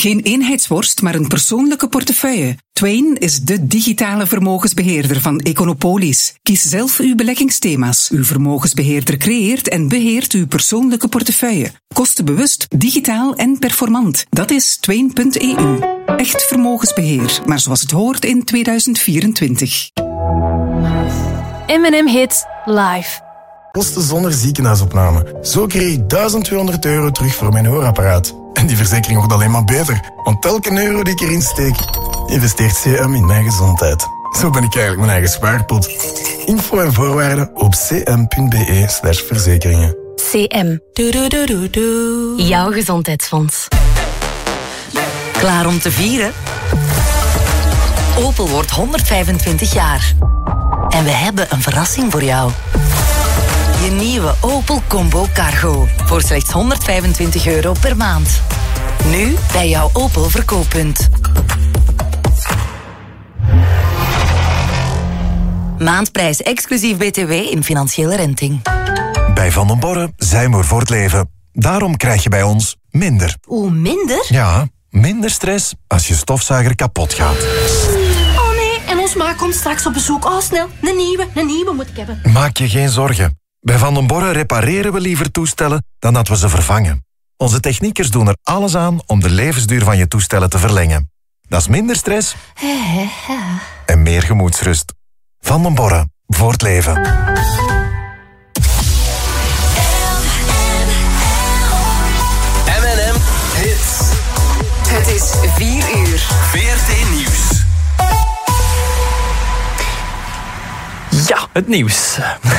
Geen eenheidsworst, maar een persoonlijke portefeuille. Twain is de digitale vermogensbeheerder van Econopolis. Kies zelf uw beleggingsthema's. Uw vermogensbeheerder creëert en beheert uw persoonlijke portefeuille. Kostenbewust, digitaal en performant. Dat is Twain.eu. Echt vermogensbeheer, maar zoals het hoort in 2024. M&M Hits live. Kosten zonder ziekenhuisopname. Zo kreeg ik €1200 terug voor mijn hoorapparaat. En die verzekering wordt alleen maar beter. Want elke euro die ik erin steek, investeert CM in mijn gezondheid. Zo ben ik eigenlijk mijn eigen spaarpot. Info en voorwaarden op cm.be/verzekeringen. CM. Jouw gezondheidsfonds. Klaar om te vieren? Opel wordt 125 jaar. En we hebben een verrassing voor jou. Je nieuwe Opel Combo Cargo. Voor slechts €125 per maand. Nu bij jouw Opel verkooppunt. Maandprijs exclusief BTW in financiële renting. Bij Van den Borre zijn we voor het leven. Daarom krijg je bij ons minder. Oeh, minder? Ja, minder stress als je stofzuiger kapot gaat. Oh nee, en ons ma komt straks op bezoek. Oh, snel, een nieuwe moet ik hebben. Maak je geen zorgen. Bij Van den Borre repareren we liever toestellen dan dat we ze vervangen. Onze techniekers doen er alles aan om de levensduur van je toestellen te verlengen. Dat is minder stress en meer gemoedsrust. Van den Borre, voor het leven. M&M Hits. Het is 4 uur. VRT Nieuws. Ja, het nieuws.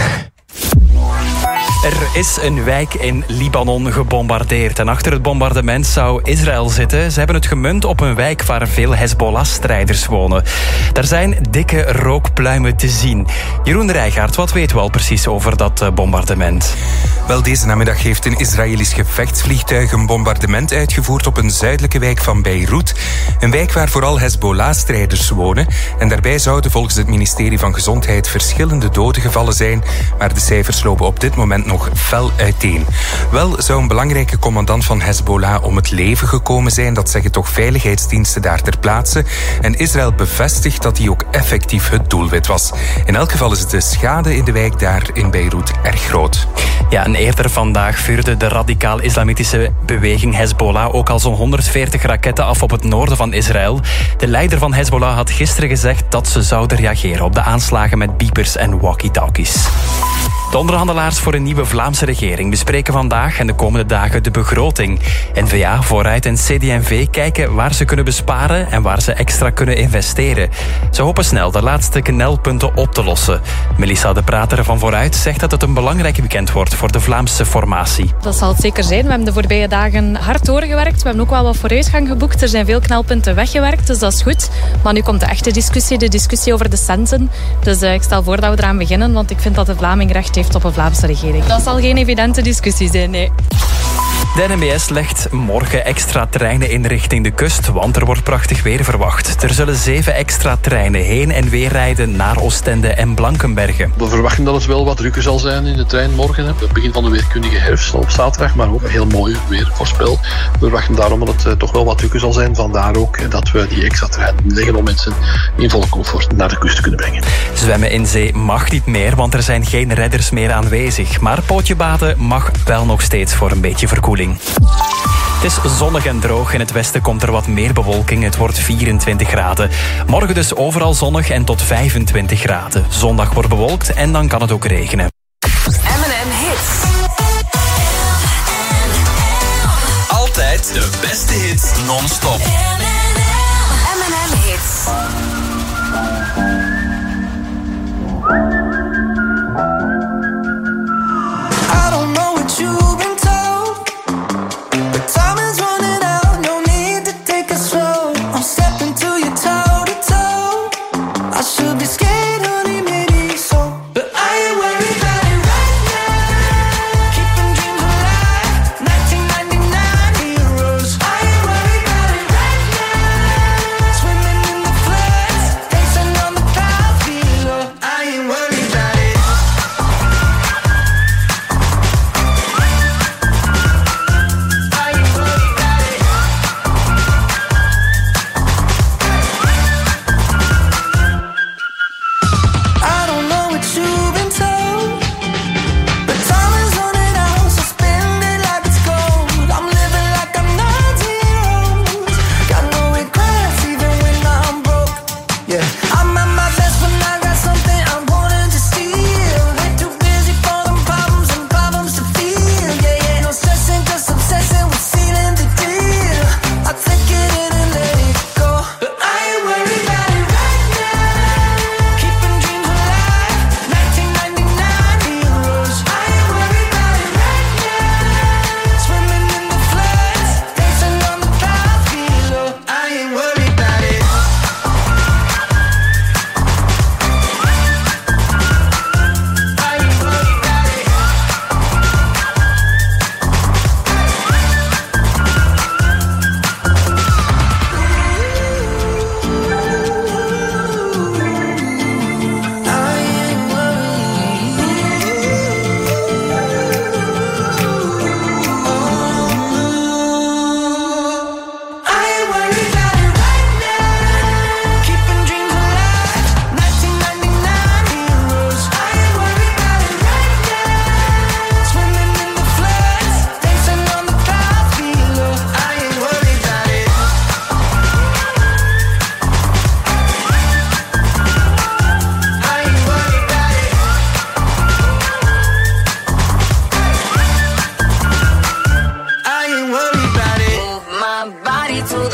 Er is een wijk in Libanon gebombardeerd en achter het bombardement zou Israël zitten. Ze hebben het gemunt op een wijk waar veel Hezbollah-strijders wonen. Daar zijn dikke rookpluimen te zien. Jeroen Rijgaard, wat weten we al precies over dat bombardement? Wel, deze namiddag heeft een Israëlisch gevechtsvliegtuig een bombardement uitgevoerd op een zuidelijke wijk van Beirut. Een wijk waar vooral Hezbollah-strijders wonen. En daarbij zouden volgens het ministerie van Gezondheid verschillende doden gevallen zijn. Maar de cijfers lopen op dit moment nog fel uiteen. Wel zou een belangrijke commandant van Hezbollah om het leven gekomen zijn. Dat zeggen toch veiligheidsdiensten daar ter plaatse. En Israël bevestigt dat hij ook effectief het doelwit was. In elk geval is de schade in de wijk daar in Beirut erg groot. Ja, en eerder vandaag vuurde de radicaal-islamitische beweging Hezbollah ook al zo'n 140 raketten af op het noorden van Israël. De leider van Hezbollah had gisteren gezegd dat ze zouden reageren op de aanslagen met beepers en walkie-talkies. De onderhandelaars voor een nieuwe Vlaamse regering bespreken vandaag en de komende dagen de begroting. N-VA, Vooruit en CD&V kijken waar ze kunnen besparen en waar ze extra kunnen investeren. Ze hopen snel de laatste knelpunten op te lossen. Melissa de Prater van Vooruit zegt dat het een belangrijk weekend wordt voor de Vlaamse formatie. Dat zal het zeker zijn. We hebben de voorbije dagen hard doorgewerkt. We hebben ook wel wat vooruitgang geboekt. Er zijn veel knelpunten weggewerkt, dus dat is goed. Maar nu komt de echte discussie, de discussie over de centen. Dus ik stel voor dat we eraan beginnen, want ik vind dat de Vlaming recht heeft op een Vlaamse regering. Dat zal geen evidente discussie zijn, nee. De NMBS legt morgen extra treinen in richting de kust, want er wordt prachtig weer verwacht. Er zullen 7 extra treinen heen en weer rijden naar Oostende en Blankenberge. We verwachten dat het wel wat drukker zal zijn in de trein morgen. Het begin van de weerkundige herfst op zaterdag, maar ook heel mooi weer voorspel. We verwachten daarom dat het toch wel wat drukker zal zijn. Vandaar ook dat we die extra treinen leggen om mensen in volle comfort naar de kust te kunnen brengen. Zwemmen in zee mag niet meer, want er zijn geen redders meer aanwezig. Maar pootje baden mag wel nog steeds voor een beetje verkoeling. Het is zonnig en droog. In het westen komt er wat meer bewolking. Het wordt 24 graden. Morgen dus overal zonnig en tot 25 graden. Zondag wordt bewolkt en dan kan het ook regenen. M&M Hits. Altijd de beste hits non-stop. M&M Hits. I don't know what you've been told, but time is running out, no need to take it slow. I'm stepping to you toe to toe. I should be scared, honey, maybe so, but I ain't worried about it right now. Keeping dreams alive, 1999 heroes. I ain't worried about it right now. Swimming in the floods, dancing on the clouds below. I ain't worried.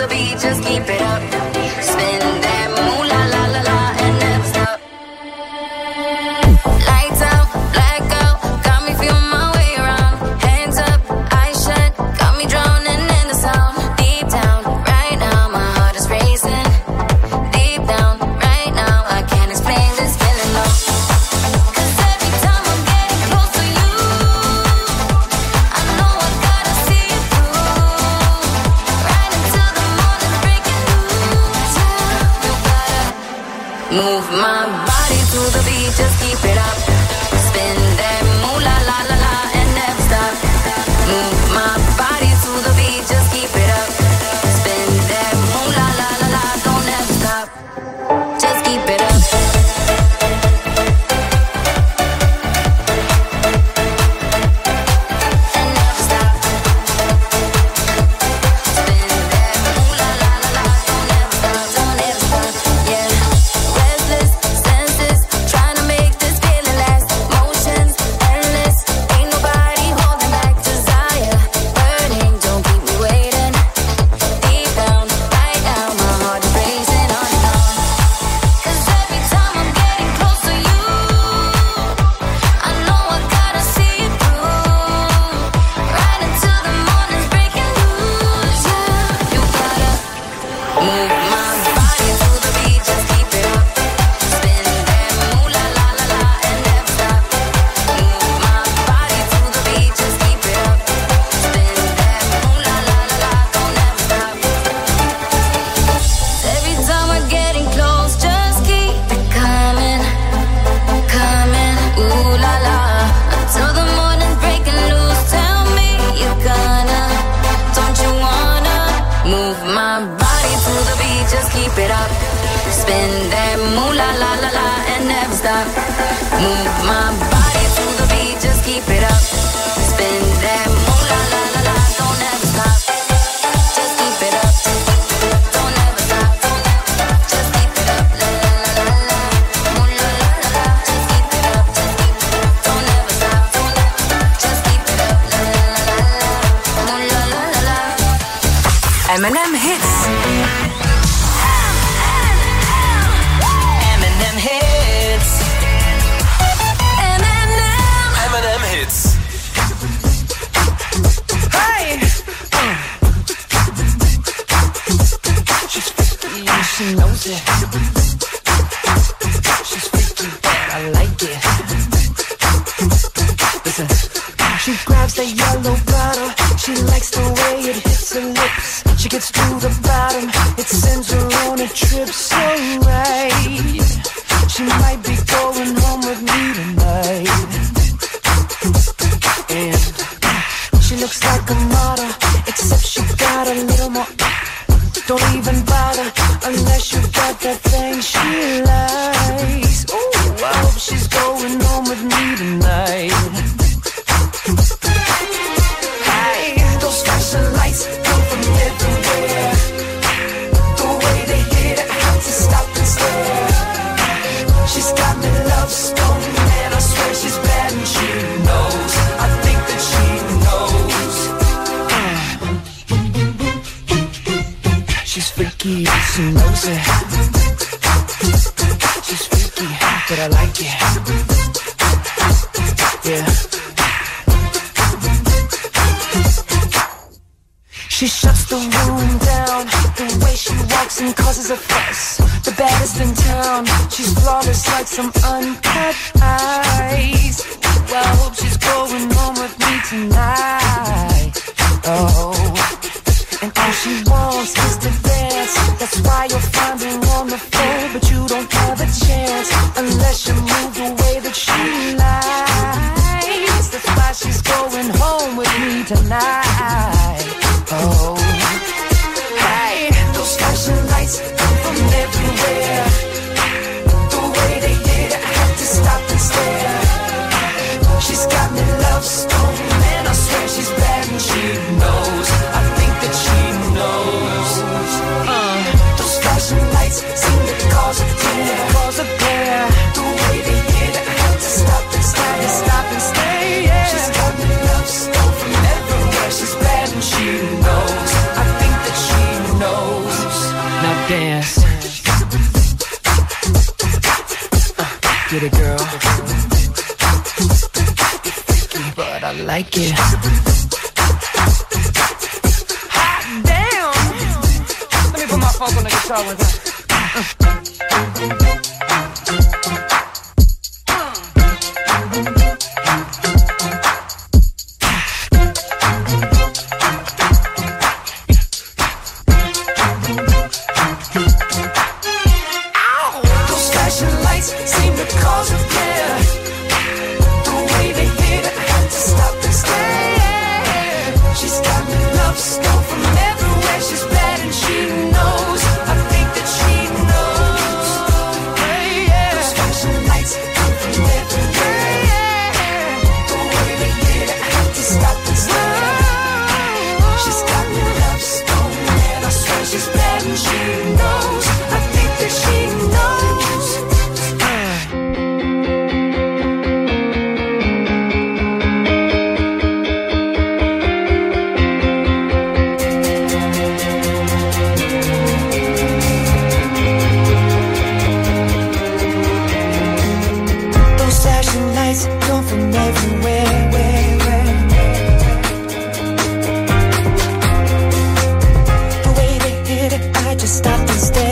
the beat, just keep it up. Spin that moolah la la la and never stop. Lights out, blackout, got me feeling my way around. Hands up, eyes shut, got me drowning in the sound. Deep down, right now, my heart is racing. Deep down, right now, I can't explain this feeling, no. Cause every time I'm getting close to you, I know I gotta see it through. Right until the morning breaking loose. Yeah, you gotta move my body to the beat, just keep it up. Spin that moolah la la la and never stop. Move my body to the beat, just keep it up. Spin that moolah la la la, don't ever stop. Just keep it up. And never stop. Spin that moolah la la la, don't ever stop, don't ever stop. Yeah. Restless senses, trying to make this feeling last. Motions endless, ain't nobody holding back. Desire burning, don't keep me waiting. Deep down, right now, my heart is racing on and on. Cause every time I'm getting close to you, I know I gotta see it through. Right until the morning's breaking loose. Yeah, you gotta move my body to the beat, just keep it up. Spin that moolah la la la and never stop. Move my body to the beat, just keep it up. Spin that moolah la la la, don't ever stop. Every time we're getting close, just keep it coming, coming. Ooh la la, until the morning's breaking loose. Tell me you're gonna, don't you wanna move my body to the beat, just keep it up. Spin that moolah la la la and never stop. Move my body to the beat, just keep it up. Spin that moolah la la la, don't ever stop. Just keep it up. Don't ever stop. Just keep it up. La la la la la. Moolah la la la. Just keep it up. Don't ever stop. Just keep it up. La la la la la. Moolah la la la. M&M Hits. M&M hits. M&M Hits. Hey. She's freaky, she knows it. She's freaky, I like it. Listen. She grabs that yellow bottle. She likes the way it hits her lips. She gets to the bottom. It sends her on a trip so right. She might be going home with me tonight. And she looks like a model, except she got a little more. Don't even bother unless you got that thing she likes. Ooh, I hope she's going home with me tonight. Hey, those flashing lights come from everywhere. The way they hit it, I have to stop and stare. She's got me love stone, and I swear she's bad and she knows. I think that she knows. She's freaky, she knows it. She's freaky, but I like it. Yeah. She shuts the room down. The way she walks and causes a fuss. The baddest in town. She's flawless like some uncut ice. Well, I hope she's going home with me tonight. Oh, and all she wants is to dance. That's why you'll find her on the floor, but you don't have a chance unless you move the way that she likes. That's why she's going home with me tonight. Oh, hey, those flashing lights come from everywhere. The way they hit it, I have to stop and stare. She's got me love stone, and I swear she's bad and she knows. I think that she knows. Those flashing lights seem to cause a glare. The way they hit it, I have to stop and stay. Yeah. She's got me love stone from everywhere. dance. Get it, girl. But I like it. Hot damn! Let me put my funk on the guitar one time. Those flashing lights seem to cause a flare. The way they hit it, I had to stop and stare. She's got me love stone from everywhere. She's bad and she knows. I think that she knows. Those flashing lights come from everywhere. The way they hit it, I had to stop and stare. She's got me love stone, and I swear she's bad and she knows. I think that she knows. Those flashing lights come from everywhere. The way they hit it, I just stopped and stared.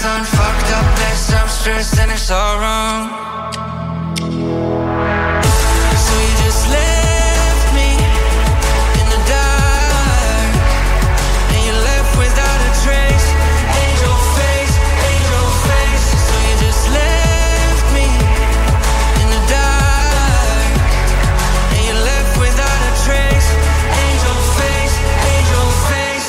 lights on, fucked up mess, I'm stressed and it's all wrong. So you just left me in the dark, and you left without a trace. Angel face, angel face. So you just left me in the dark, and you left without a trace. Angel face, angel face.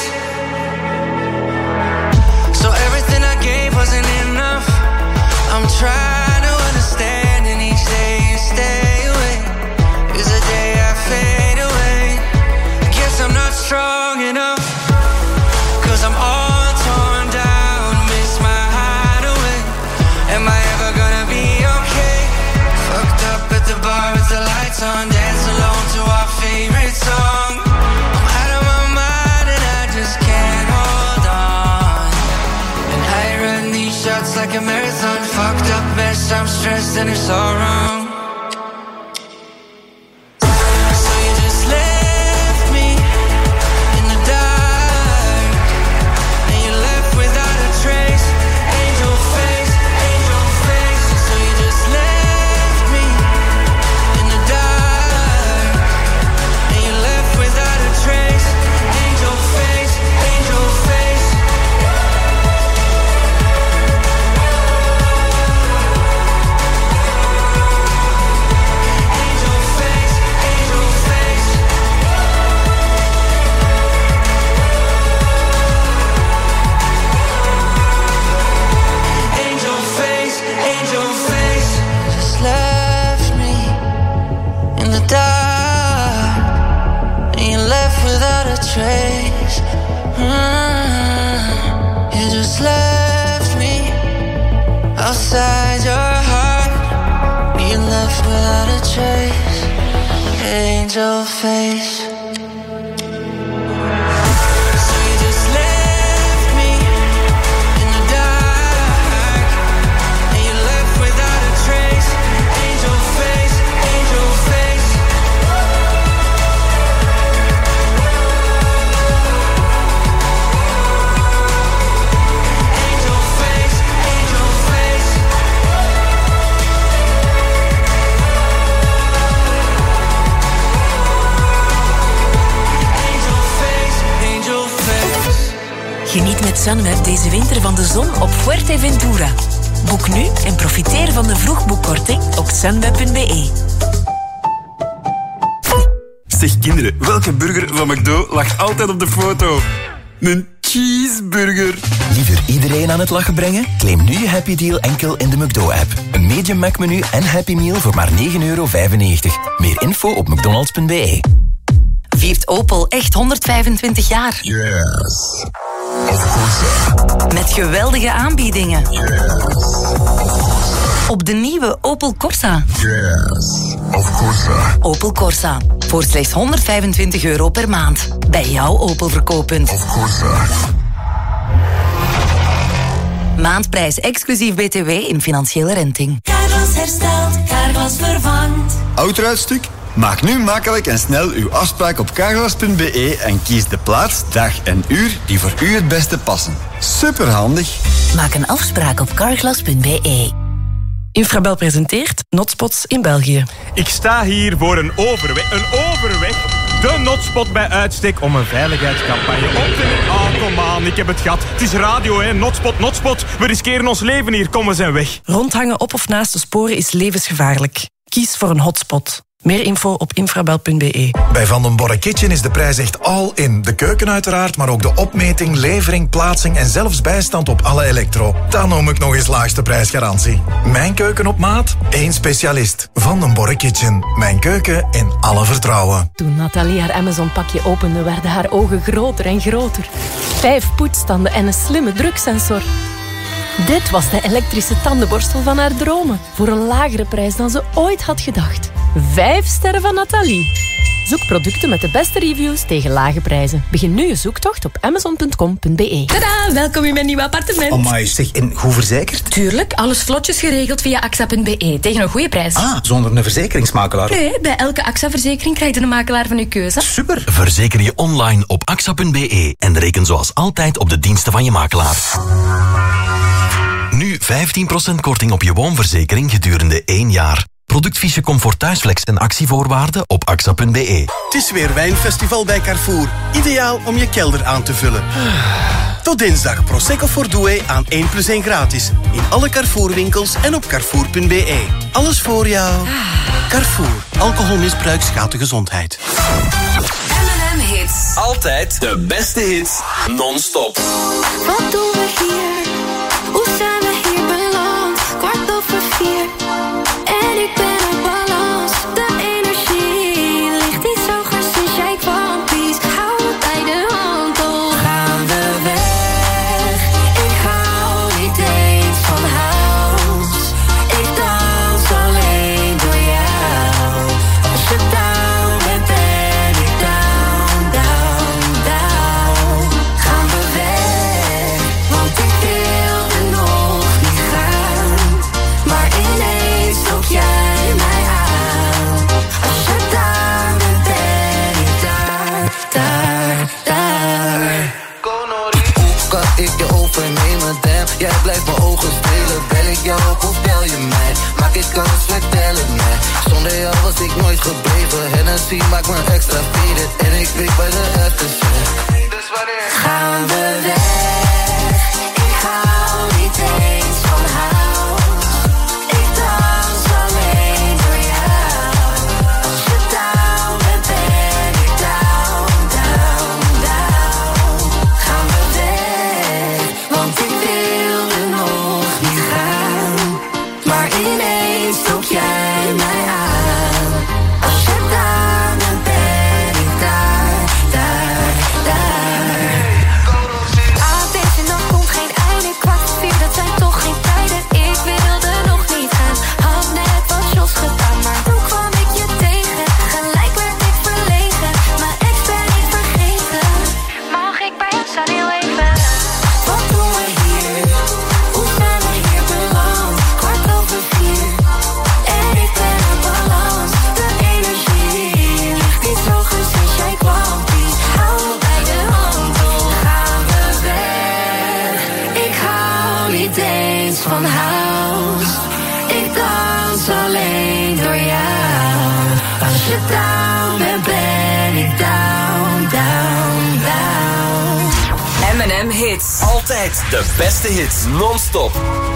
So everything I gave wasn't enough. I'm trying to understand, and each day you stay away is the day I fade away. Guess I'm not strong enough, 'cause I'm all torn down, miss my hideaway. Am I ever gonna be okay? Fucked up at the bar with the lights on, dance alone to our favorite song. I'm out of my mind and I just can't hold on. And I run these shots like a marathon. Fucked up mess, I'm stressed and it's all wrong. So you just left me in the dark, and you left without a trace. Angel face, angel face. So you just left me in the dark, and you left without a trace. Angel face, angel face. Angel face, angel face. Angel face, angel face. Just left me in the dark, and you left without a trace. You just left me outside your heart. You left without a trace. Angel face. So you just left me in the dark, and you left without a trace. Angel face, angel face. Angel face, angel face. Angel face, angel face. Geniet met Sunweb deze winter van de zon op Fuerteventura. Boek nu en profiteer van de vroegboekkorting op sunweb.be. Zeg kinderen, welke burger van McDo lag altijd op de foto? Een cheeseburger. Liever iedereen aan het lachen brengen? Claim nu je Happy Deal enkel in de McDo-app. Een medium Mac-menu en Happy Meal voor maar €9,95. Meer info op mcdonalds.be. Viert Opel echt 125 jaar. Yes. Of course. Met geweldige aanbiedingen. Op de nieuwe Opel Corsa. Yes. Of course. Opel Corsa. Voor slechts €125 per maand. Bij jouw Opel verkooppunt. Of course. Maandprijs exclusief BTW in financiële renting. Carglass herstelt, Carglass vervangt. Autoruitstuk? Maak nu makkelijk en snel uw afspraak op carglass.be en kies de plaats, dag en uur die voor u het beste passen. Superhandig. Maak een afspraak op carglass.be. Infrabel presenteert Notspots in België. Ik sta hier voor een overweg. Een overweg? De Notspot bij uitstek om een veiligheidscampagne op te nemen. Oh, kom aan, ik heb het gehad. Het is radio, hè. Notspot, Notspot. We riskeren ons leven hier. Kom, we zijn weg. Rondhangen op of naast de sporen is levensgevaarlijk. Kies voor een hotspot. Meer info op infrabel.be. Bij Van den Borre Kitchen is de prijs echt all in. De keuken uiteraard, maar ook de opmeting, levering, plaatsing en zelfs bijstand op alle elektro. Dan noem ik nog eens laagste prijsgarantie. Mijn keuken op maat, één specialist. Van den Borre Kitchen. Mijn keuken in alle vertrouwen. Toen Nathalie haar Amazon-pakje opende, werden haar ogen groter en groter. 5 poetsstanden en een slimme druksensor. Dit was de elektrische tandenborstel van haar dromen. Voor een lagere prijs dan ze ooit had gedacht. 5 sterren van Nathalie. Zoek producten met de beste reviews tegen lage prijzen. Begin nu je zoektocht op amazon.com.be. Tada, welkom in mijn nieuwe appartement. Amai, zeg, en goed verzekerd? Tuurlijk, alles vlotjes geregeld via AXA.be tegen een goede prijs. Ah, zonder een verzekeringsmakelaar? Nee, bij elke AXA-verzekering krijg je een makelaar van uw keuze. Super. Verzeker je online op AXA.be en reken zoals altijd op de diensten van je makelaar. Nu 15% korting op je woonverzekering gedurende 1 jaar. Productfiche Comfort Thuisflex en actievoorwaarden op axa.be. Het is weer wijnfestival bij Carrefour. Ideaal om je kelder aan te vullen. Tot dinsdag Prosecco voor Douai aan 1 + 1 gratis. In alle Carrefour-winkels en op carrefour.be. Alles voor jou. Carrefour. Alcoholmisbruik schaadt de gezondheid. M&M Hits. Altijd de beste hits. Non-stop. Wat doen we hier? Hoe zijn we hier beland? 4:15. En ik ben op balans. De energie ligt niet zo gaar sinds jij kwam. Please, hou me bij de hand. Oh, gaan we weg? Ik hou niet eens van huis. Ik dans alleen door jou. Als je down bent, ben ik down, down, down. Gaan we weg? Want ik wilde nog niet gaan. Maar ineens trok jij mij aan. Als je daar bent, ben ik daar, daar, daar. Hoe kan ik je overnemen, damn? Jij blijft mijn ogen spelen. Bel ik jou op of bel je mij? Maak ik kans, vertel het mij. Zonder jou was ik nooit gebleven. Hennessy maakt me extra faded. En ik weet bij de FTC. Dus wanneer gaan we weg? Ik hou niet eens van huis. Ik dans alleen door jou. Als je down bent, ben ik down, down, down. Gaan we weg, want ik wilde nog niet gaan. Maar ineens trok jij mij aan. Als je daar bent, ben ik daar, daar, daar. Aan deze nacht komt geen einde. 4:15, dat zijn toch geen tijden. Ik wilde nog niet gaan. Had net wat shots gedaan, maar toen kwam ik je tegen. Gelijk werd ik verlegen. Mijn ex ben ik vergeten. Mag ik bij jou staan heel even? Wat doen we hier? Hoe zijn we hier beland? 4:15. En ik ben op balans. De energie ligt niet zo goed sinds jij kwam. Please, hou me bij de hand. Oh, gaan we weg? Ik hou niet eens van huis. Ik dans alleen door jou. Als je down bent, ben ik down, down, down. M&M Hits. Altijd de beste hits. Non-stop.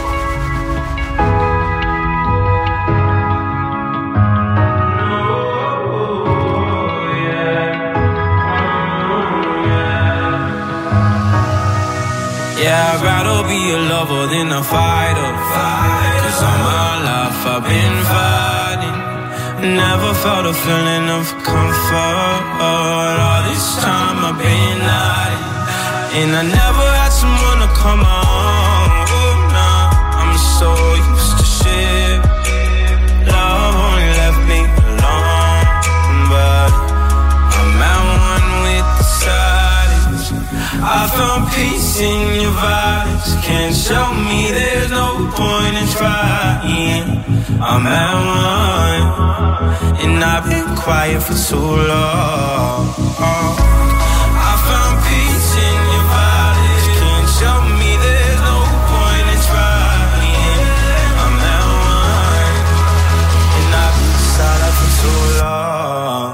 Yeah, I'd rather be a lover than a fighter. Cause all my life I've been fighting. Never felt a feeling of comfort. All this time I've been hiding. And I never had someone to come on. Oh, nah, I'm so used to shit. Love only left me alone. But I'm at one with the silence. I found peace in your vibes. Can't show me there's no point in trying. I'm at one, and I've been quiet for too long. I found peace in your vibes. Can't show me there's no point in trying. I'm at one, and I've been silent for too long.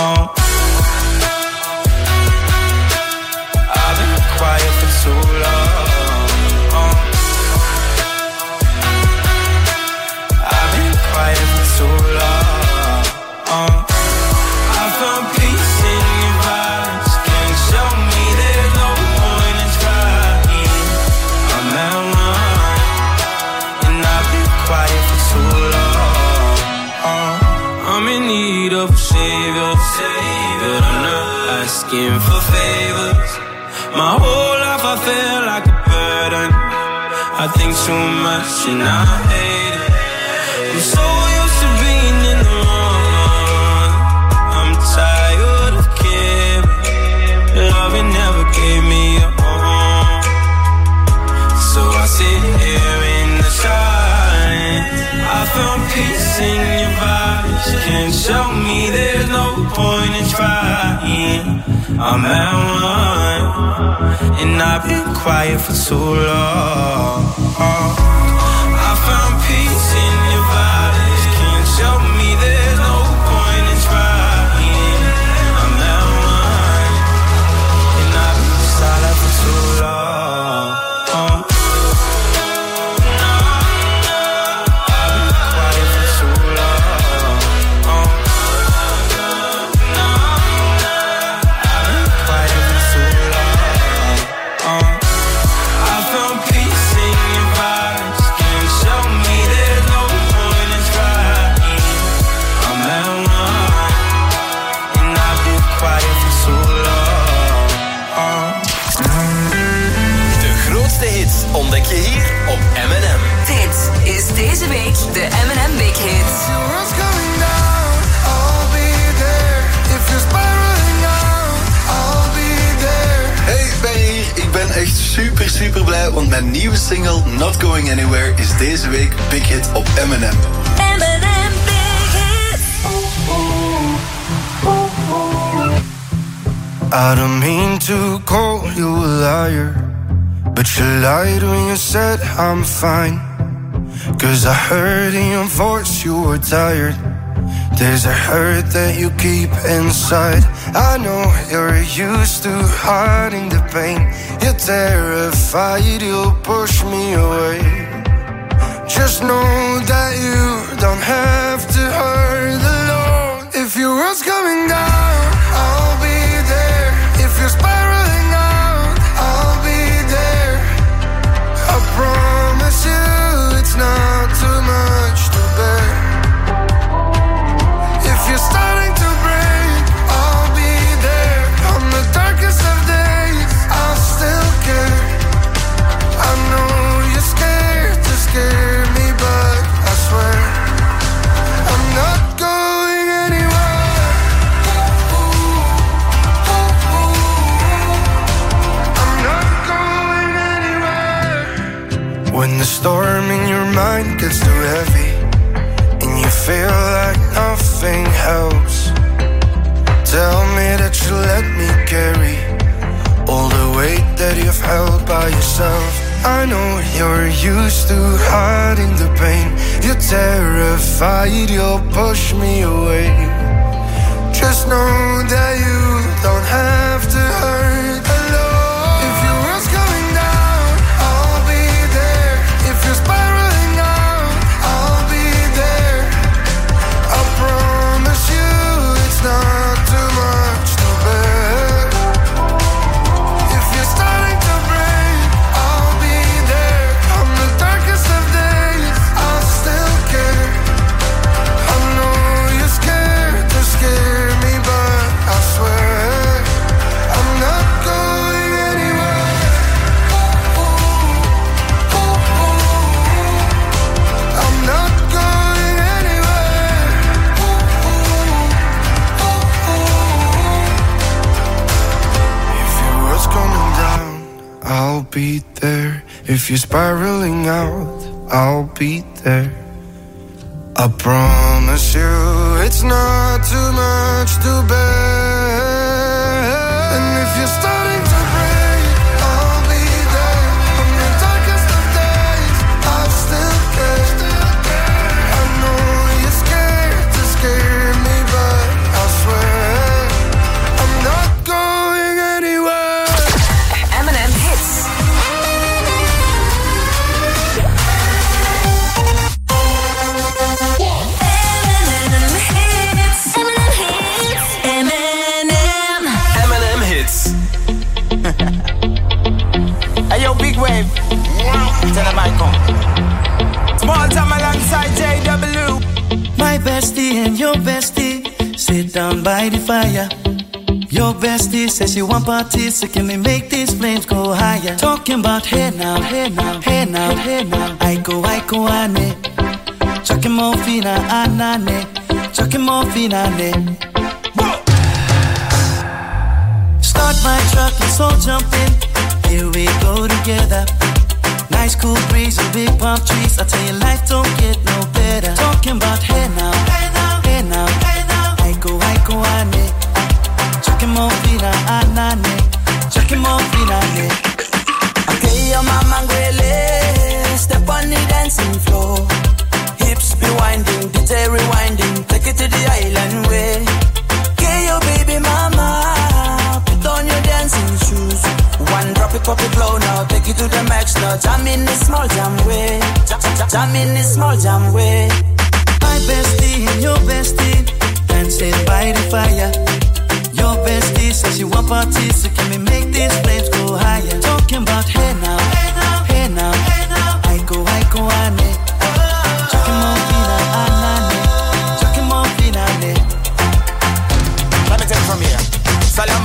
I've been quiet for too long. I've been quiet for too long. I found peace in your vibes. Can't show me there's no point in trying. I'm at one, and I've been quiet for too long. I'm in need of a savior, but I'm not asking for favors. My whole life I feel like a burden. I think too much and I hate it. I'm so used to being in the wrong. I'm tired of caring. Loving never gave me a home. So I sit here in the silence. I found peace in your vibes. Can't show me there's no point in trying. I'm at one, and I've been quiet for too long. hits ontdek je hier op M&M. Dit is deze week de M&M Big Hit. Hey, ik ben hier. Ik ben echt super blij, want mijn nieuwe single Not Going Anywhere is deze week Big Hit op M&M. M&M Big Hit. I don't mean to call you a liar, but you lied when you said I'm fine. 'Cause I heard in your voice you were tired. There's a hurt that you keep inside. I know you're used to hiding the pain. You're terrified you'll push me away. Just know that you don't have to hurt alone. If your world's coming down, I'll be there. If you're spiraling out, I'll be there. I promise you it's not too much to bear. If you're starting to break, I'll be there. On the darkest of days, I'll still care. I know you're scared to scare me, but I swear I'm not going anywhere. I'm not going anywhere. When the storm in your mind gets too heavy and you feel like nothing helps, tell me that you let me carry all the weight that you've held by yourself. I know you're used to hiding the pain. You're terrified you'll push me away. Just know that you don't have to hurt alone. If your world's coming down, I'll be there. If you're spiraling out, I'll be there. I promise you it's not too much to bear. If you're starting to break, I'll be there. On the darkest of days, I'll still care. I know you're scared to scare me, but I swear I'm not going anywhere. I'm not going anywhere. If your world's coming down, I'll be there. If you're spiraling out, I'll be there. I promise you it's not too much to bear. And if you're starting to break, I'll be there. On the darkest of days, I'll still care. I know you're scared to scare me, but I swear I'm not going anywhere. M&M Hits. M&M hits. Hey yo, Big Wave. Tell them I come. Small time alongside JW. My bestie and your bestie sit down by the fire. Your bestie says she want parties, so can we make these flames go higher? Talking about hey now, hey now, hey now, hey now. I go, ane. Chucking morphine, anane. Chucking morphine, ane. Start my truck, let's all jump in. Here we go together. Nice cool breeze and big palm trees. I tell you, life don't get no better. Talking about hey now, hey now, hey now, hey now. I go, ane. Chucking morphine, anane. Chucking morphine, ane. Okay, your mama ngwele. Step on the dancing floor. Hips be winding, DJ rewinding. Take it to the island way. Okay, your baby mama. Put on your dancing shoes. One drop it, pop it low now. Take it to the max now. Jam in this small jam way. Jam in this small jam way. My bestie and your bestie dancing by the fire. Your bestie says you want parties, so can we make these flames go higher? Talking about hey now, hey now, hey now, hey now. I go, ane. Chucking morphine, anane. Chucking morphine, ane. Let me take it from here. Salam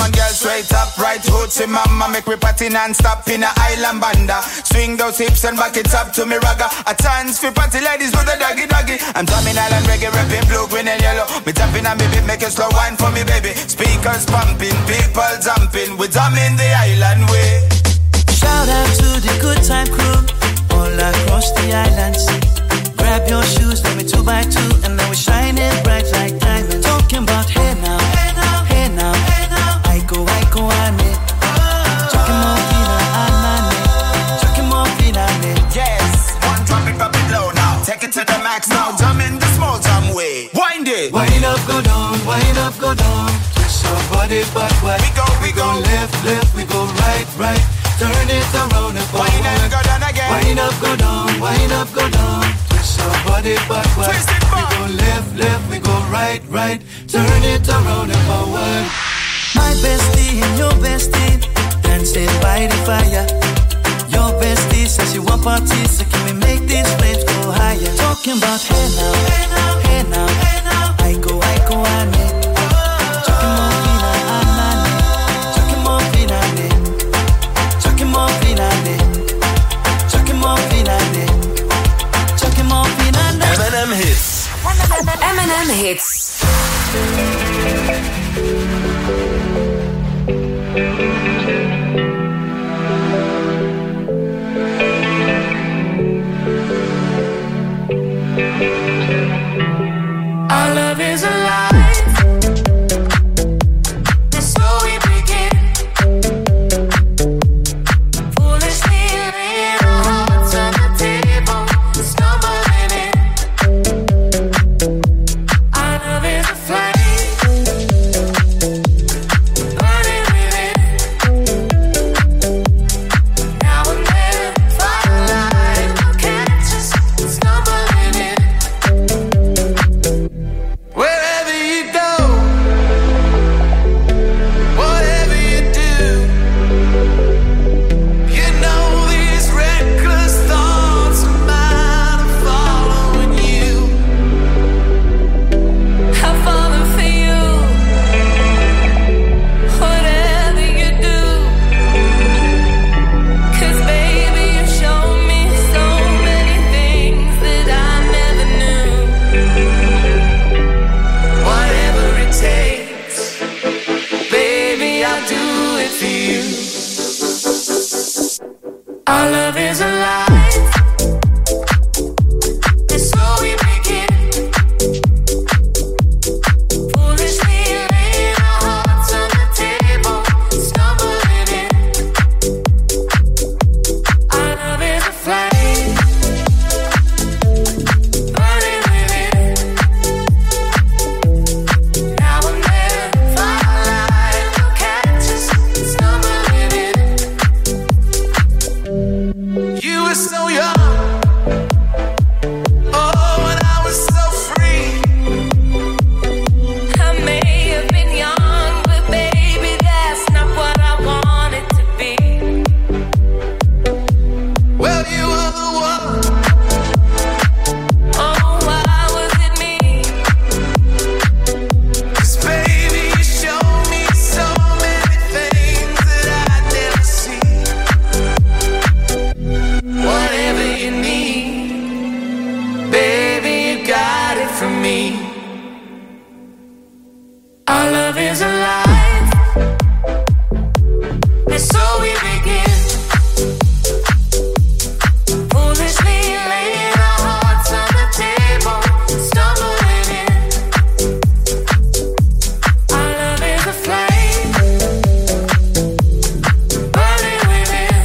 Come on, girl, straight up, right hoochie mama. Make me party non-stop in a island banda. Swing those hips and back it up to me ragga. A chance for party ladies with a doggy doggy. I'm drumming island reggae, rapping blue, green and yellow. Me tapping on me beat, make a slow wine for me, baby. Speakers pumping, people jumping. We drumming the island way. Shout out to the good time crew all across the island sea. Grab your shoes, let me 2x2, and now we're shining bright like diamonds. Talking about hey now, hey now, hey now, hey now. I go, I need. Talking more fina, talking more fina. Yes, one drop it low now. Take it to the max now. Jump in the small jam way. Wind it. Wind up, go down, wind up, go down. Twist your body backward. We go left, we go right. Turn it around and forward. Wind up, go down again. Wind up, go down, wind up, go down. Twist your body backward. Twist it back. We go left, we go right. Turn it around and forward. My bestie and your bestie dancing by the fire. Your bestie says you want parties, so can we make these flames go higher? Talking about hey now, hey now, hey now, hey now. I go, I need. Talking more fina, talking more fina, talking more fina, talking more fina, talking more fina. M&M hits. M&M hits. Our love is alive. And so we begin. Foolishly laying our hearts on the table, stumbling in. Our love is a flame, burning within. Now and then, firelight will catch us stumbling in. Wherever you go, whatever you do, you know these reckless thoughts of mine are following you. I'm falling for you, whatever you do. 'Cause baby, you shown me so many things that I never knew. Whatever it takes, baby, I'll do it for you. Our love is alive, and so we begin. Foolishly laying our hearts on the table, stumbling in. Our love is a flame, burning within. Now and then, firelight will catch us stumbling in. You were so young, oh, and I was so free. I may have been young, but baby, that's not what I wanted to be. Well, you were the one. Oh, why was it me? 'Cause baby, you showed me so many things that I'd never seen. Whatever you need, baby, you got it from me. Our love is alive, and so we begin. Foolishly laying our hearts on the table, stumbling in. Our love is a flame, burning within.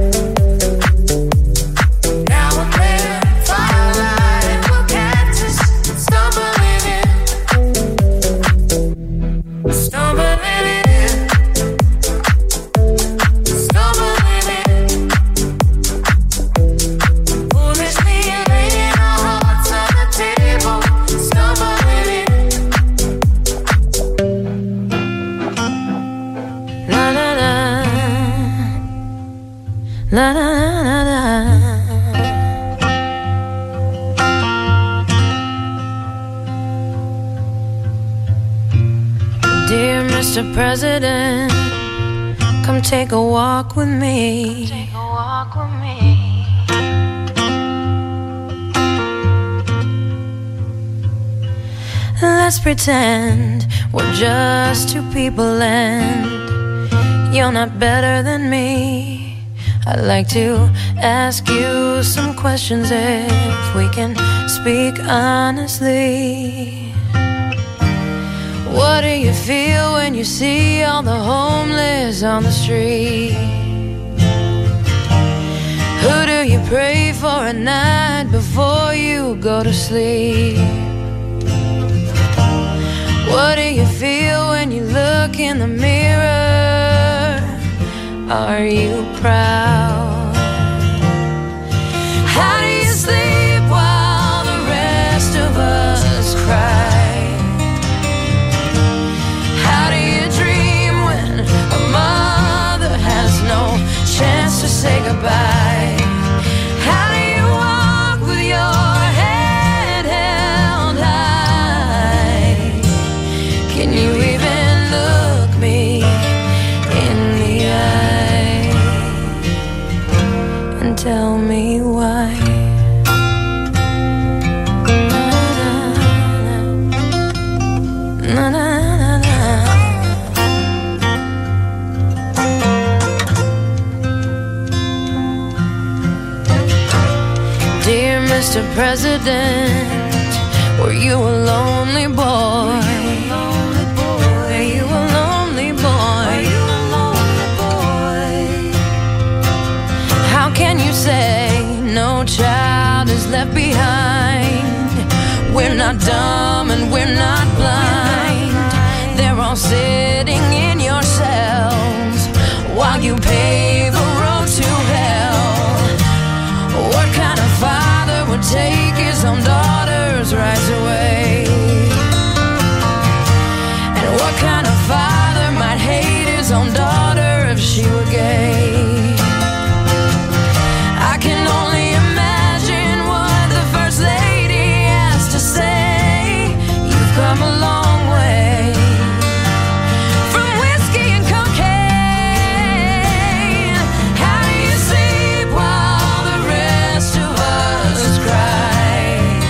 Now and then, firelight will catch us stumbling in. Stumbling in. Stumbling in. Foolishly laying our hearts on the table, stumbling in. La la la. La la la la. Dear Mr. Mr. President, come take a walk with me. Take a walk with me. Let's pretend we're just two people and you're not better than me. I'd like to ask you some questions if we can speak honestly. What do you feel when you see all the homeless on the street? Who do you pray for at night before you go to sleep? What do you feel when you look in the mirror? Are you proud? How do you sleep while the rest of us cry? How do you dream when a mother has no chance to say goodbye? How do you walk with your head held high? Can you even look me in the eye and tell me why? Na, na, na, na. Dear Mr. President, were you a lonely boy? Are you a lonely boy? How can you say no child is left behind? We're not dumb and we're not blind. They're all sitting in your cells while you pave a road to hell. What kind of father would take his own daughter's rights away? And what kind of father might hate his own daughter if she were gay? I can only imagine what the First Lady has to say. You've come a long way from whiskey and cocaine. How do you sleep while the rest of us cry?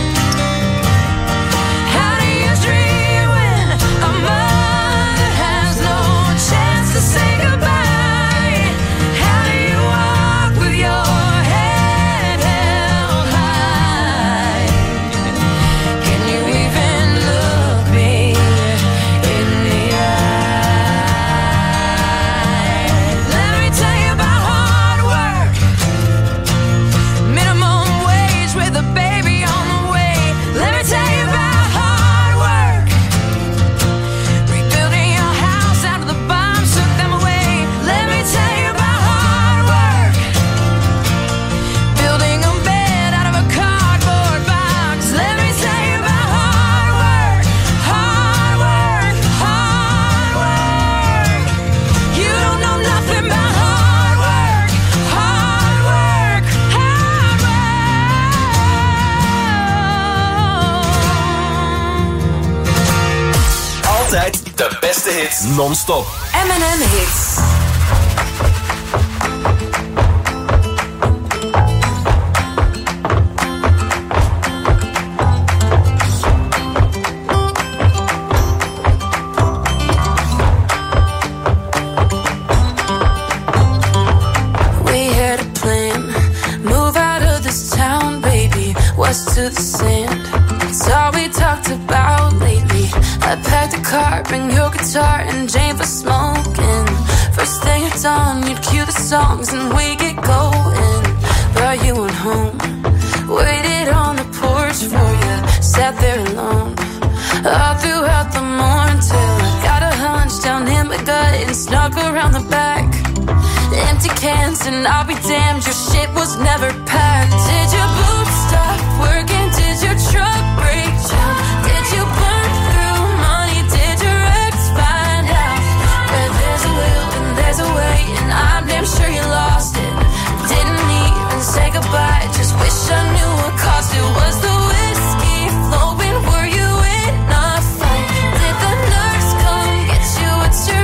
How do you dream when a mother has no chance to say goodbye? How do you walk with your head held high? Can you even look me in the eye? Let me tell you about hard work, minimum wage with a baby on the way. Let me tell you about hard work, rebuilding your house after the bombs took them away. Let me tell you about hard work, building a bed out of a cardboard box. Let me tell you about hard work, hard work, hard work. You don't know nothing about hard work, hard work, hard work. Altijd de beste hits non-stop. M&M Hits. We had a plan, move out of this town, baby, west to the sand. It's all we talked about lately. I packed a car, bring your guitar and Jane for smoking. First thing at dawn, you'd cue the songs and we get going. But you went home, waited on the porch for you, sat there alone all throughout the morning till I got a hunch down in my gut and snuck around the back. Empty cans and I'll be damned, your shit was never packed. Did your boots stop working? Did your truck break down? Did you burn through money? Did your ex find out? Where there's a will and there's a way, and I'm damn sure you lost it. Didn't even say goodbye, just wish I knew what caused it. Was the whiskey flowing? Were you in a fight? Did the nurse come get you? What's your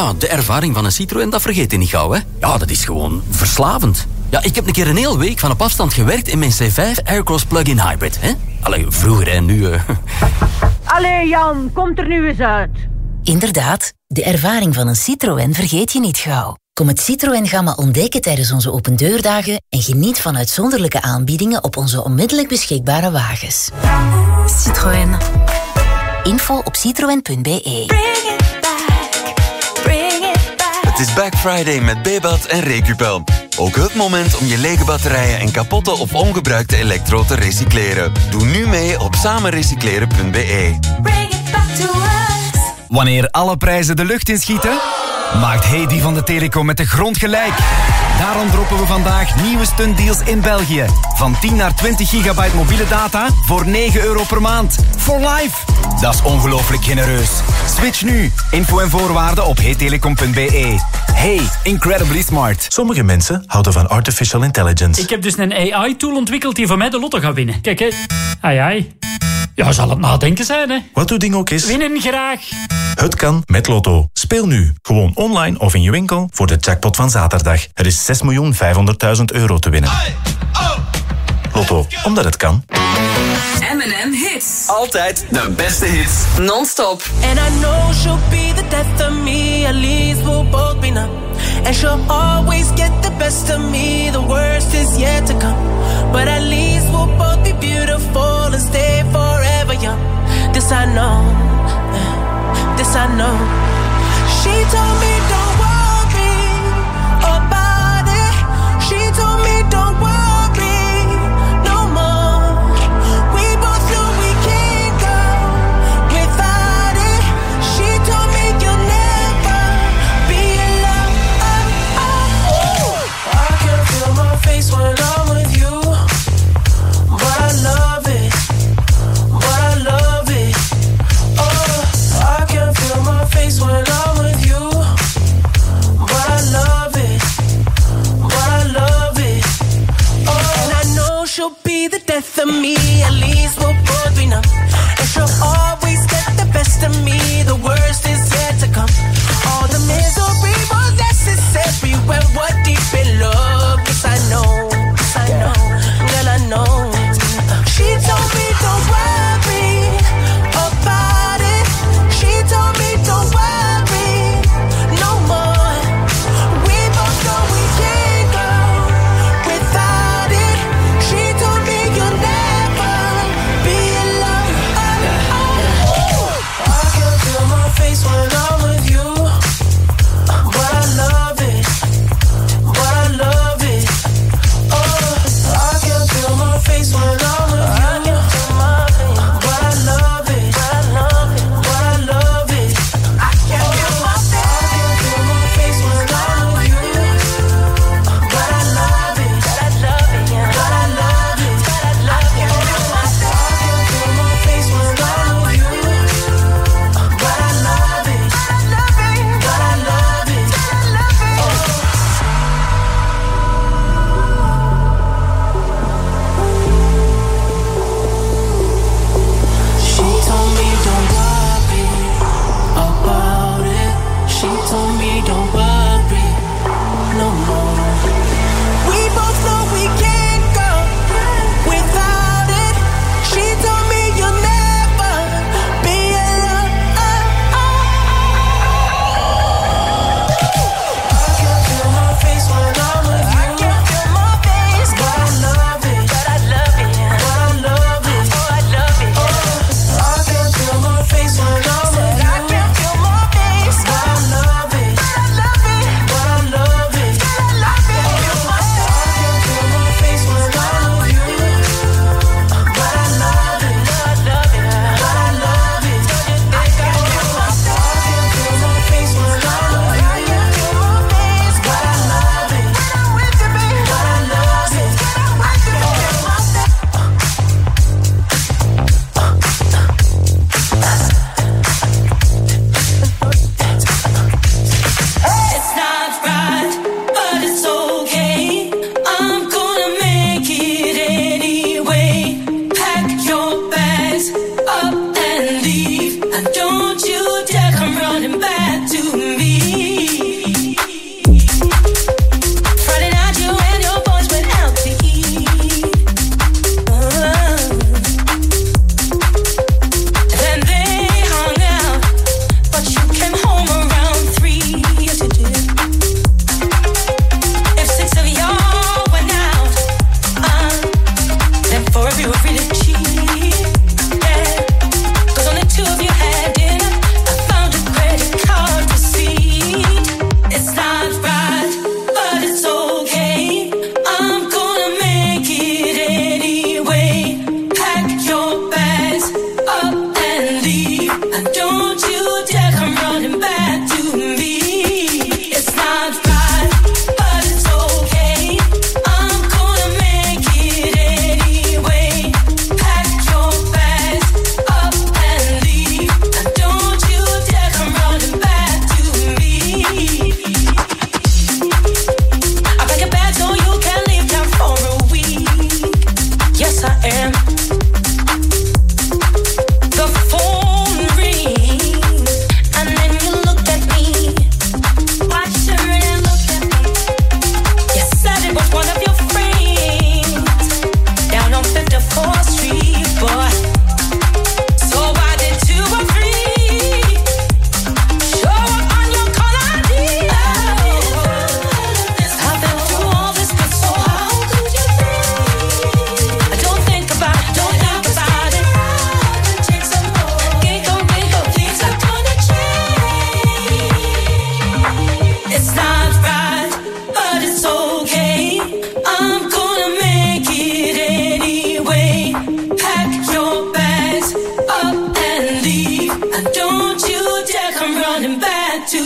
Ja, de ervaring van een Citroën, dat vergeet je niet gauw, hè. Ja, dat is gewoon verslavend. Ja, ik heb een keer een hele week van op afstand gewerkt in mijn C5 Aircross Plug-in Hybrid, hè. Allee, vroeger en nu... Allee Jan, komt er nu eens uit. Inderdaad, de ervaring van een Citroën vergeet je niet gauw. Kom het Citroën-gamma ontdekken tijdens onze opendeurdagen en geniet van uitzonderlijke aanbiedingen op onze onmiddellijk beschikbare wagens. Citroën. Info op citroen.be. Het is Black Friday met Bebat en Recupel. Ook het moment om je lege batterijen en kapotte of ongebruikte elektro te recycleren. Doe nu mee op samenrecycleren.be. Wanneer alle prijzen de lucht inschieten, maakt Heidi van de Telecom met de grond gelijk. Daarom droppen we vandaag nieuwe stuntdeals in België. Van 10 naar 20 gigabyte mobiele data voor €9 per maand. For life. Dat is ongelooflijk genereus. Switch nu. Info en voorwaarden op heytelecom.be. Hey, incredibly smart. Sommige mensen houden van artificial intelligence. Ik heb dus een AI-tool ontwikkeld die voor mij de lotto gaat winnen. Kijk, hè. AI. Ja, zal het nadenken zijn, hè. Wat uw ding ook is. Winnen graag. Het kan met Lotto. Speel nu, gewoon online of in je winkel, voor de jackpot van zaterdag. Er is €6.500.000 te winnen. Lotto, omdat het kan. M&M Hits. Altijd de beste hits. Non-stop. And I know she'll be the death of me. At least we'll both be numb. And she'll always get the best of me. The worst is yet to come. But at least we'll both be beautiful and stay forever young. This I know. This I know. She told me don't worry about it. She told me don't worry no more. We both know we can't go without it. She told me you'll never be alone. I can feel my face when I'm with you, but I love it. But I love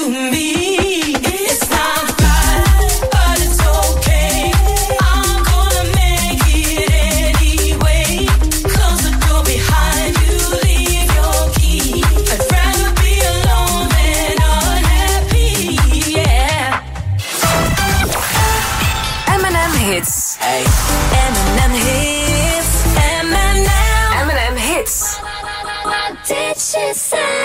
me. It's not right, but it's okay. I'm gonna make it anyway. Close the door behind you, leave your key. I'd rather be alone than unhappy, yeah. M&M Hits. Hey. M&M Hits. M&M Hits. What did she say?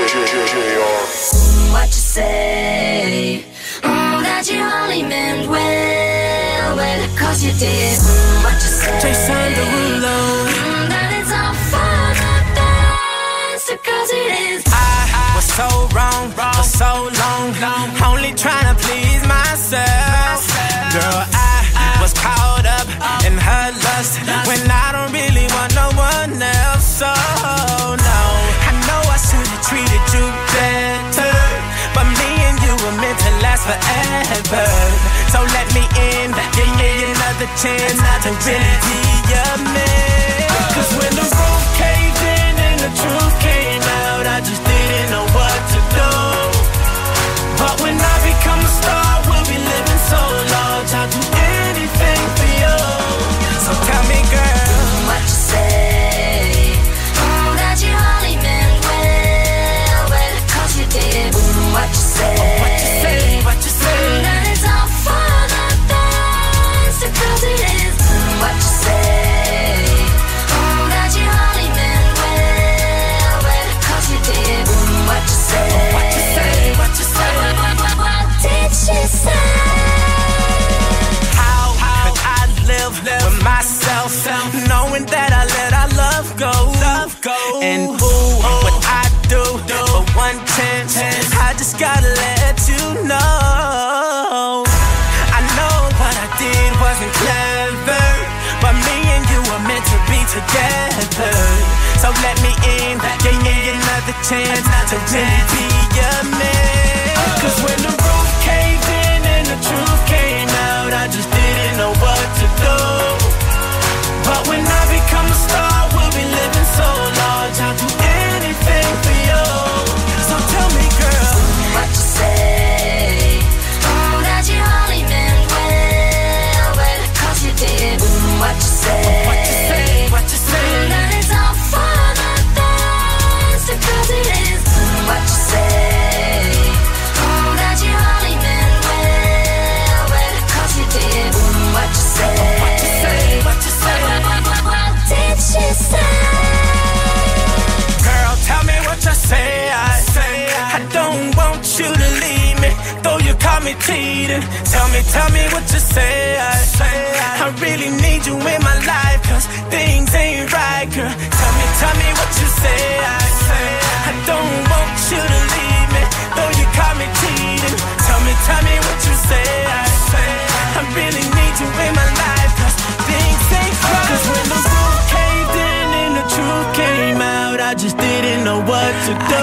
What you say? That you only meant well, well, 'cause you did. What you say? Jason Derulo. That it's all for the best, 'cause it is. I was so wrong for so long, only trying to please myself. Girl, I was caught up in her lust when I don't really want no one else. So no, I know I should have treated you better, but me and you were meant to last forever. So let me in, give me another chance to really be your man. 'Cause when the roof caved in and the truth came out, I just didn't know what to do. But when I become a star, we'll be living so large, I'll do anything for you. So tell me, girl, what you say? That you only meant well, well, 'cause you did. What you say? What you say? What you say? That it's all for the best, 'cause it is. What you say? That you only meant well, well, 'cause you did. What you say? What you say? What you say? What did she say? How could I live with myself, knowing that I let our love go? And ooh, what I do for one chance, I just gotta let you know. I know what I did wasn't clever, but me and you were meant to be together. So let me in, give me another chance to really be your man. 'Cause when the roof caved in and the truth came out, I just didn't know what to do. But when I become a star, we'll be living so large, I'll do anything for you. So tell me, girl, what you say? That you only meant well, well, 'cause you did. What you say? What you say? What you say? That it's all for the best, 'cause it is. What you say? That you only meant well, well, 'cause you did. What you say? What you say? What you say? What did she say? Girl, tell me what you say. I don't want you to leave me, though you caught me cheating. Tell me what you say. I really need you in my life, 'cause things ain't right, girl. Tell me what you say. I don't want you to leave me, though you caught me cheating. Tell me what you say. I really need you in my life, 'cause things ain't right. 'Cause when the roof caved in and the truth came out, I just didn't know what to do.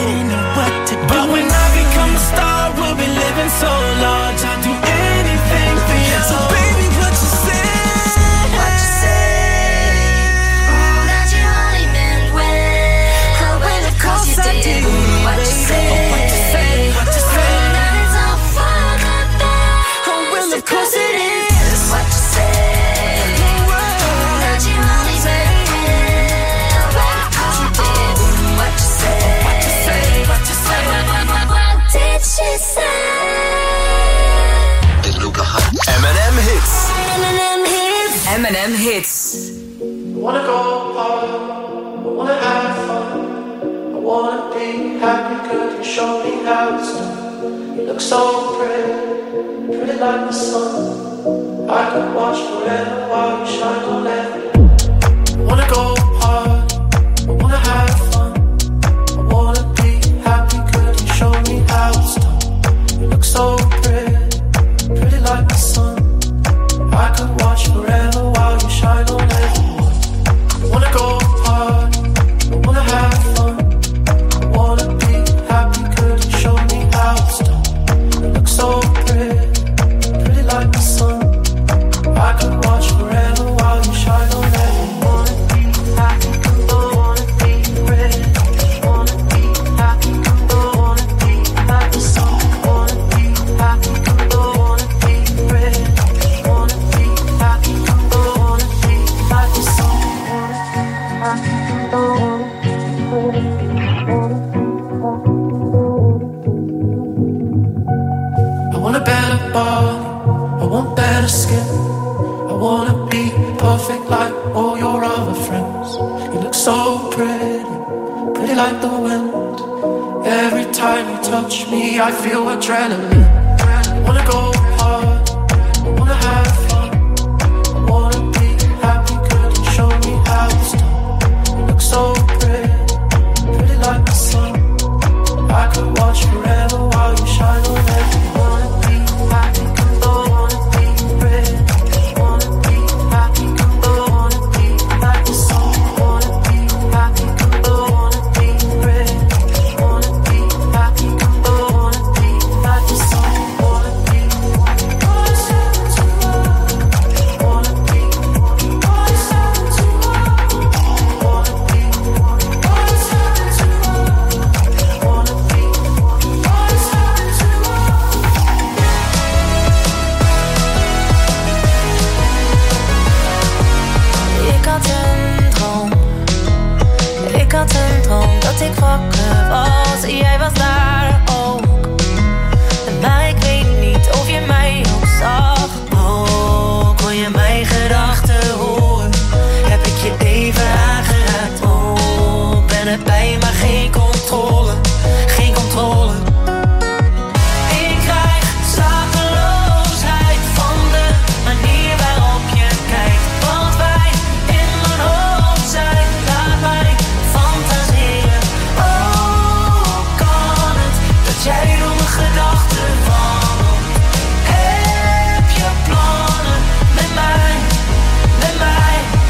But when I become a star, we'll be living so large, I'll do anything for you. So baby, what you say? What you say? That you only meant well, well, 'cause you did. What you say? What you say? What you say? That it's all for the best, Oh, well, of course it is. What you say? That you only meant well, 'cause you did. What you say? What you say? What you say? What did she say? M&M Hits. M&M Hits. M&M Hits. I wanna go hard, I wanna have fun, I wanna be happy, could you show me how it's done? You look so pretty, pretty like the sun. I could watch forever while you shine on everyone. I wanna go hard, I wanna have fun, I wanna be happy, could you show me how it's done? You look so pretty, pretty like the sun. I could watch forever while you shine on everyone. I wanna go hard, I wanna have fun, I wanna be happy, could you show me how it's done? You look so pretty, pretty like the sun. I could watch forever while you shine on everyone. Happy, could pretty like the wind. Every time you touch me, I feel adrenaline. Wanna go hard, wanna have fun, wanna be happy. Could you show me how it's done? You look so pretty, pretty like the sun. I could watch forever while you shine on everyone. Wanna be happy, come on, wanna be pretty. Wanna be happy, come on, wanna be like the sun. Wanna be happy, come on, wanna be pretty. Wanna be happy, come on, wanna be like the sun. Wanna be, wanna be, wanna be, Ik had een droom dat ik wakker was en jij was daar ook. Maar ik weet niet of je mij ook zag. Oh, kon je mijn gedachten horen? Heb ik je even aangeraakt? Oh, ben erbij maar geen controle, geen controle. Ik krijg slapeloosheid van de manier waarop je kijkt. Want wij in mijn hoofd zijn, laat mij fantaseren. Oh, kan het dat jij door mijn gedachten wandelt? Heb je plannen met mij, met mij?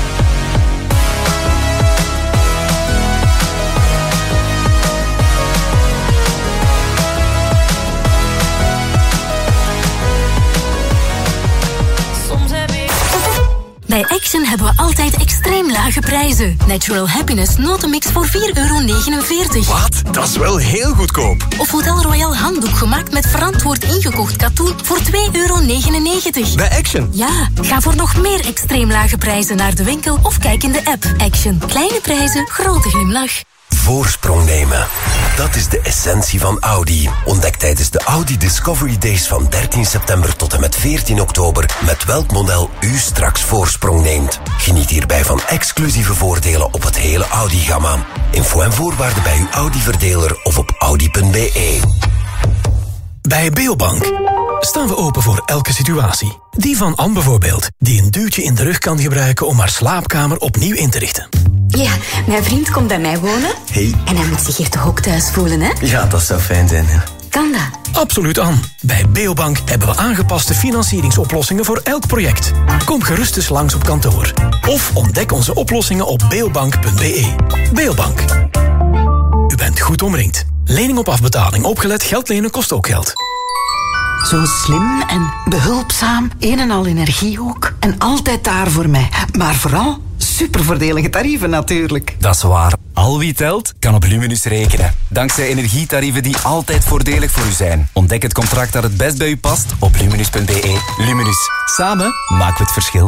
Soms heb ik... Bij Action hebben we altijd extreem lage prijzen. Natural Happiness notenmix voor €4,49. Wat? Dat is wel heel goedkoop. Of Hotel Royal handdoek gemaakt met verantwoord ingekocht katoen voor €2,99. Bij Action? Ja, ga voor nog meer extreem lage prijzen naar de winkel of kijk in de app. Action. Kleine prijzen, grote glimlach. Voorsprong nemen. Dat is de essentie van Audi. Ontdek tijdens de Audi Discovery Days van 13 september tot en met 14 oktober met welk model u straks voorsprong neemt. Geniet hierbij van exclusieve voordelen op het hele Audi-gamma. Info en voorwaarden bij uw Audi-verdeler of op audi.be. Bij Beobank staan we open voor elke situatie. Die van Anne bijvoorbeeld, die een duwtje in de rug kan gebruiken om haar slaapkamer opnieuw in te richten. Ja, mijn vriend komt bij mij wonen. Hey. En hij moet zich hier toch ook thuis voelen, hè? Ja, dat zou fijn zijn, hè. Kan dat? Absoluut, Anne. Bij Beobank hebben we aangepaste financieringsoplossingen voor elk project. Kom gerust eens langs op kantoor. Of ontdek onze oplossingen op beobank.be. Beobank. U bent goed omringd. Lening op afbetaling opgelet, geld lenen kost ook geld. Zo slim en behulpzaam, een en al energie ook. En altijd daar voor mij. Maar vooral supervoordelige tarieven natuurlijk. Dat is waar. Al wie telt, kan op Luminus rekenen. Dankzij energietarieven die altijd voordelig voor u zijn. Ontdek het contract dat het best bij u past op luminus.be. Luminus. Samen maken we het verschil.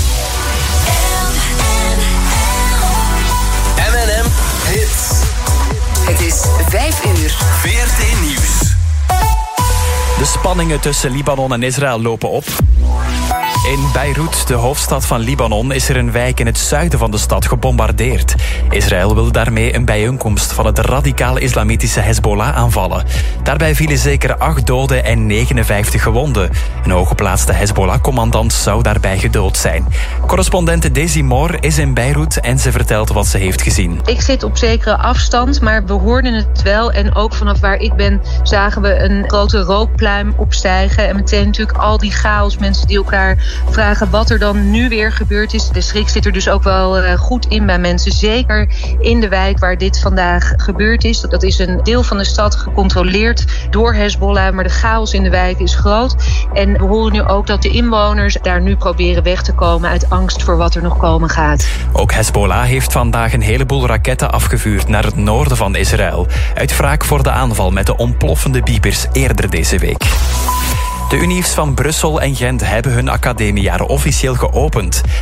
M&M Hits. Het is 5:00. VRT Nieuws. De spanningen tussen Libanon en Israël lopen op. In Beirut, de hoofdstad van Libanon, is er een wijk in het zuiden van de stad gebombardeerd. Israël wil daarmee een bijeenkomst van het radicaal islamitische Hezbollah aanvallen. Daarbij vielen zeker 8 doden en 59 gewonden. Een hooggeplaatste Hezbollah-commandant zou daarbij gedood zijn. Correspondente Daisy Moore is in Beirut en ze vertelt wat ze heeft gezien. Ik zit op zekere afstand, maar we hoorden het wel. En ook vanaf waar ik ben zagen we een grote rookpluim opstijgen. En meteen natuurlijk al die chaos, mensen die elkaar vragen wat er dan nu weer gebeurd is. De schrik zit er dus ook wel goed in bij mensen. Zeker in de wijk waar dit vandaag gebeurd is. Dat is een deel van de stad gecontroleerd door Hezbollah. Maar de chaos in de wijk is groot. En we horen nu ook dat de inwoners daar nu proberen weg te komen uit angst voor wat er nog komen gaat. Ook Hezbollah heeft vandaag een heleboel raketten afgevuurd naar het noorden van Israël. Uit wraak voor de aanval met de ontploffende piepers eerder deze week. De unies van Brussel en Gent hebben hun academiejaren officieel geopend.